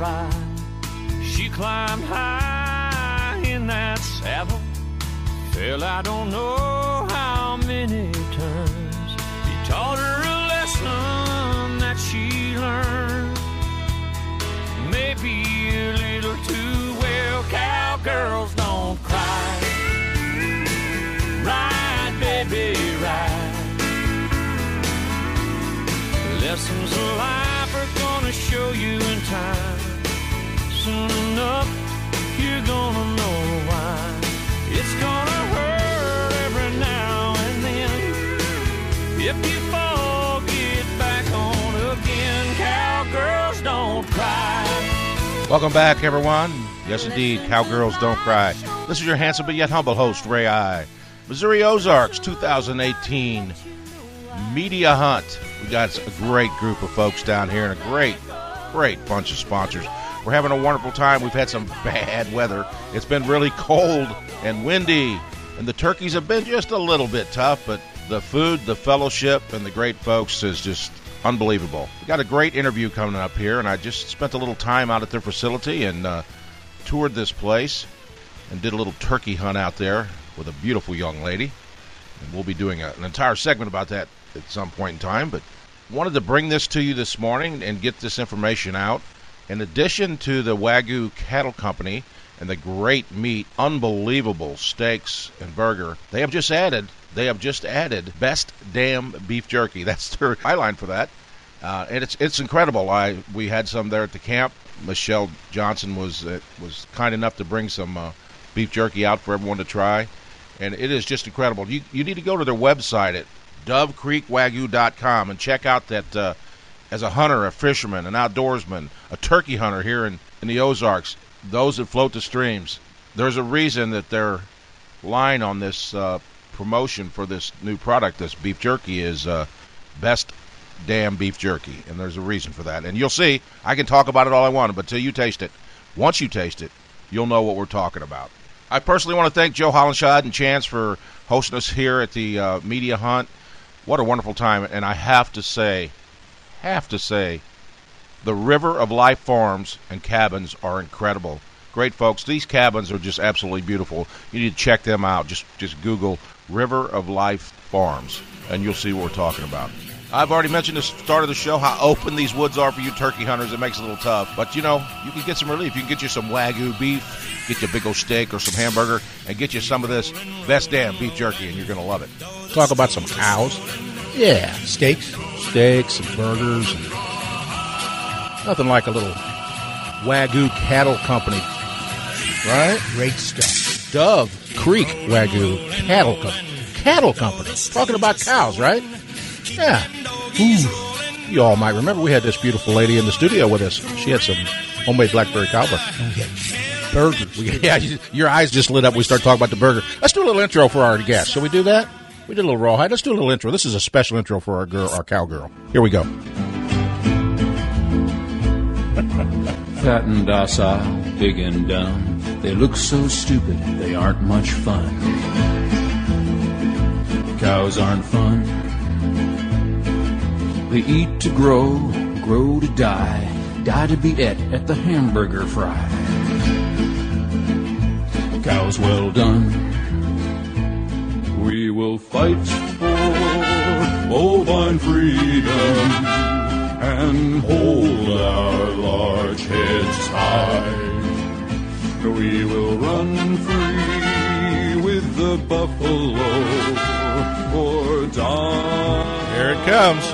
ride. She climbed high in that saddle, fell I don't know how many times. He taught her a lesson that she learned, maybe a little too well. Cowgirls don't cry. Ride, baby, ride. Lessons of life are gonna show you in time. Soon enough, you're gonna know why. It's gonna hurt every now and then. If you fall, get back on again. Cowgirls don't cry. Welcome back, everyone. Yes, indeed, Cowgirls Don't Cry. This is your handsome but yet humble host, Ray I. Missouri Ozarks 2018 Media Hunt. We got a great group of folks down here and a great bunch of sponsors. We're having a wonderful time. We've had some bad weather. It's been really cold and windy, and the turkeys have been just a little bit tough, but the food, the fellowship, and the great folks is just unbelievable. We got a great interview coming up here, and I just spent a little time out at their facility and toured this place and did a little turkey hunt out there with a beautiful young lady. And we'll be doing an entire segment about that at some point in time, but wanted to bring this to you this morning and get this information out. In addition to the Wagyu Cattle Company and the great meat, unbelievable steaks and burger, they have just added Best Damn Beef Jerky. That's their byline for that. And it's incredible. We had some there at the camp. Michelle Johnson was kind enough to bring some beef jerky out for everyone to try, and it is just incredible. You need to go to their website at DoveCreekWagyu.com and check out that. As a hunter, a fisherman, an outdoorsman, a turkey hunter here in the Ozarks, those that float the streams, there's a reason that their line on this promotion for this new product, this beef jerky, is Best Damn Beef Jerky, and there's a reason for that. And you'll see, I can talk about it all I want, but until you taste it, once you taste it, you'll know what we're talking about. I personally want to thank Joe Hollenshad and Chance for hosting us here at the Media Hunt. What a wonderful time, and I have to say, the River of Life Farms and cabins are incredible. Great folks. These cabins are just absolutely beautiful. You need to check them out. Just Google River of Life Farms, and you'll see what we're talking about. I've already mentioned at the start of the show how open these woods are for you turkey hunters. It makes it a little tough. But, you can get some relief. You can get you some Wagyu beef, get you a big old steak or some hamburger, and get you some of this Best Damn Beef Jerky, and you're going to love it. Talk about some cows. Yeah, steaks and burgers. And nothing like a little Wagyu Cattle Company, right? Great stuff. Dove Creek Wagyu Cattle Company. Talking about cows, right? Yeah. Ooh. You all might remember we had this beautiful lady in the studio with us. She had some homemade blackberry cobbler. Burgers. Yeah, your eyes just lit up. We started talking about the burger. Let's do a little intro for our guest. Shall we do that? We did a little rawhide. Let's do a little intro. This is a special intro for our cowgirl. Here we go. Fat and docile, big and dumb. They look so stupid, they aren't much fun. Cows aren't fun. They eat to grow, grow to die, die to be ate at the hamburger fry. Cows well done. We will fight for bovine freedom and hold our large heads high. We will run free with the buffalo or die. Here it comes.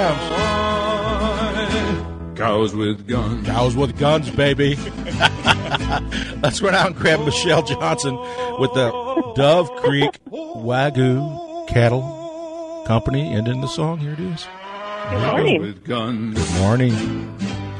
Cows with guns. Cows with guns, baby. Let's go down and grab Michelle Johnson with the Dove Creek Wagyu Cattle Company. And in the song, here it is. Good morning. With guns. Good morning.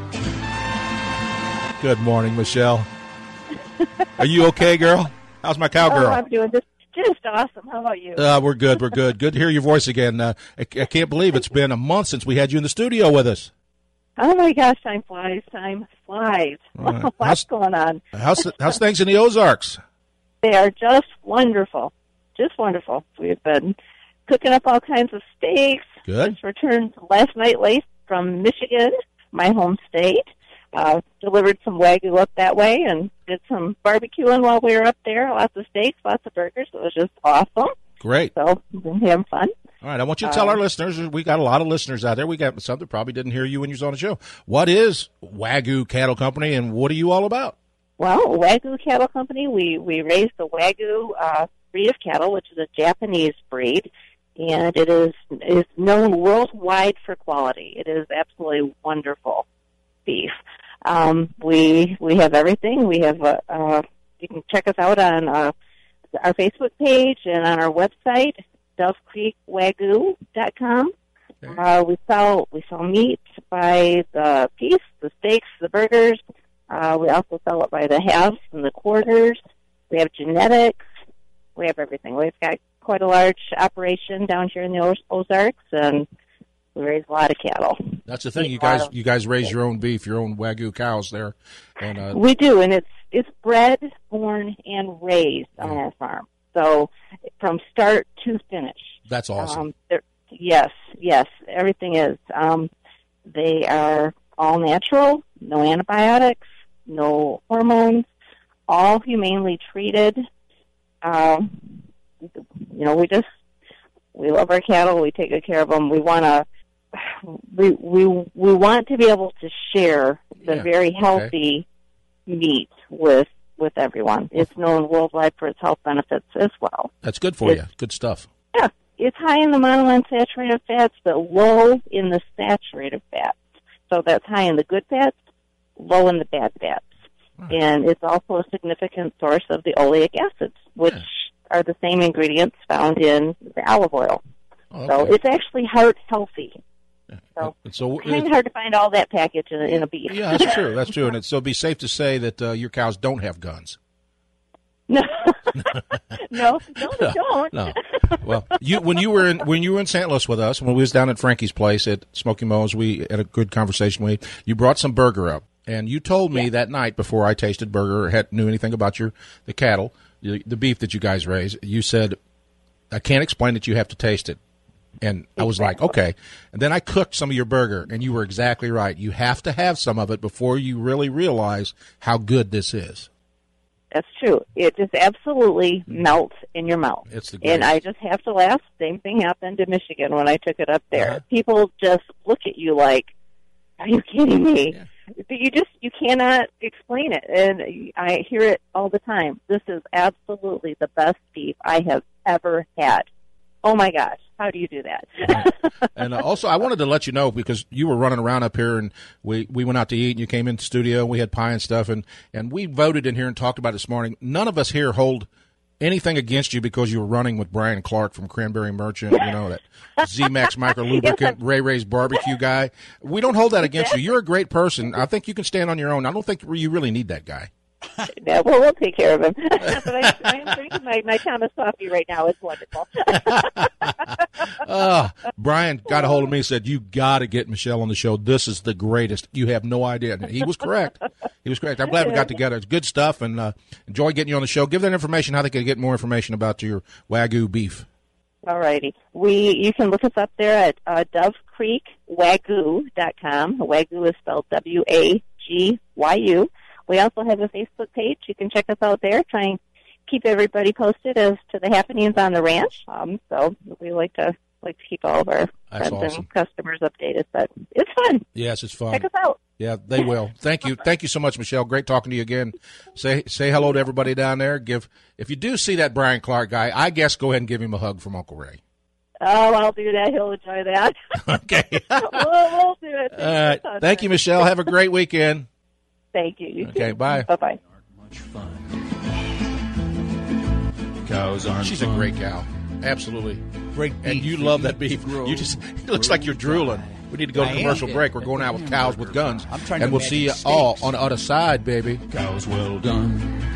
Good morning, Michelle. Are you okay, girl? How's my cowgirl? I'm doing just awesome. How about you? We're good. Good to hear your voice again. I can't believe it's been a month since we had you in the studio with us. Oh, my gosh, time flies. Right. What's going on? How's things in the Ozarks? They are just wonderful. We've been cooking up all kinds of steaks. Good. Just returned last night late from Michigan, my home state. delivered some Wagyu up that way and did some barbecuing while we were up there. Lots of steaks, lots of burgers. It was just awesome. Great. So we've been having fun. All right, I want you to tell our listeners, we got a lot of listeners out there. We got some that probably didn't hear you when you was on the show. What is Wagyu Cattle Company, and what are you all about? Well, Wagyu Cattle Company, we raise the Wagyu breed of cattle, which is a Japanese breed, and it is known worldwide for quality. It is absolutely wonderful beef. We have everything. We have you can check us out on our Facebook page and on our website, DoveCreekWagyu.com. We sell meat by the piece, the steaks, the burgers. We also sell it by the halves and the quarters. We have genetics. We have everything. We've got quite a large operation down here in the Ozarks, and we raise a lot of cattle. That's the thing. You guys raise your own beef, your own Wagyu cows there. And we do, and it's bred, born, and raised on our farm. So from start to finish. That's awesome. Yes, everything is. They are all natural, no antibiotics, no hormones, all humanely treated. We love our cattle. We take good care of them. We want to be able to share the very healthy meat with everyone. It's known worldwide for its health benefits as well. That's good for you. Good stuff. Yeah, it's high in the monounsaturated fats, but low in the saturated fats. So that's high in the good fats, low in the bad fats. And it's also a significant source of the oleic acids, which are the same ingredients found in the olive oil. So it's actually heart healthy. So it's kind of hard to find all that package in a beef. Yeah, that's true. That's true. And so it'd be safe to say that your cows don't have guns. No, they don't. No. Well, when you were in St. Louis with us, when we was down at Frankie's place at Smoky Mo's, we had a good conversation. You brought some burger up, and you told me that night before I tasted burger or knew anything about the cattle, the beef that you guys raise. You said, "I can't explain it. You have to taste it." And I was like, okay. And then I cooked some of your burger, and you were exactly right. You have to have some of it before you really realize how good this is. That's true. It just absolutely melts in your mouth. It's the greatest. And I just have to laugh. Same thing happened in Michigan when I took it up there. People just look at you like, are you kidding me? Yeah. You cannot explain it. And I hear it all the time. This is absolutely the best beef I have ever had. Oh, my gosh. How do you do that? And also, I wanted to let you know, because you were running around up here, and we went out to eat, and you came into the studio, and we had pie and stuff, and we voted in here and talked about it this morning. None of us here hold anything against you because you were running with Brian Clark from Cranberry Merchant, that Z-Max Micro Lubricant, Ray Ray's barbecue guy. We don't hold that against you. You're a great person. I think you can stand on your own. I don't think you really need that guy. Yeah, well, we'll take care of him. But I'm drinking my Thomas coffee right now. It's wonderful. Brian got a hold of me and said, you got to get Michelle on the show. This is the greatest. You have no idea. And he was correct. I'm glad we got together. It's good stuff, and enjoy getting you on the show. Give that information, how they can get more information about your Wagyu beef. All righty. You can look us up there at DoveCreekWagyu.com. Wagyu is spelled W-A-G-Y-U. We also have a Facebook page. You can check us out there. Try and keep everybody posted as to the happenings on the ranch. So we like to keep all of our friends and customers updated. But it's fun. Yes, it's fun. Check us out. Yeah, they will. Thank you. Thank you so much, Michelle. Great talking to you again. Say hello to everybody down there. If you do see that Brian Clark guy, I guess go ahead and give him a hug from Uncle Ray. Oh, I'll do that. He'll enjoy that. Okay. We'll do it. All right. Thank you, Michelle. Have a great weekend. Thank you. Okay, bye. Bye-bye. Much fun. Cows aren't She's fun. a great cow. Absolutely. Great beef. And you love that beef. It looks like you're drooling. We need to go to commercial break. We're going out with cows with guns. And we'll see you all on the other side, baby. Cows well done.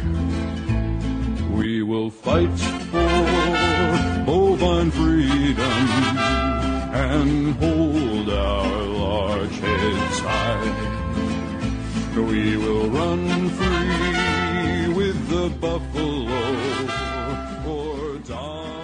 We will fight for bovine freedom and hold our large heads high. We will run free with the buffalo or die.